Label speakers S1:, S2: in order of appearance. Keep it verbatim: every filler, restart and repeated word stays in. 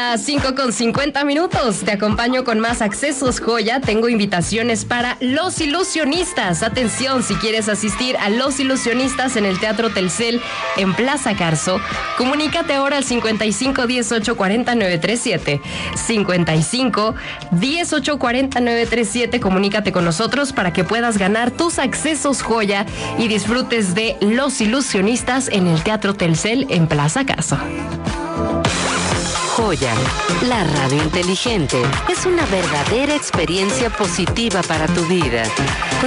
S1: las cinco con cincuenta minutos. Te acompaño con más accesos joya. Tengo invitaciones para Los Ilusionistas. Atención, si quieres asistir a Los Ilusionistas en el Teatro Telcel en Plaza Carso, comunícate ahora al cincuenta y cinco dieciocho cuarenta nueve treinta y siete. cincuenta y cinco dieciocho cuarenta nueve treinta y siete. Comunícate con nosotros para que puedas ganar tus accesos joya y disfrutes de Los Ilusionistas en el Teatro Telcel en Plaza Carso.
S2: Joya, la radio inteligente, es una verdadera experiencia positiva para tu vida.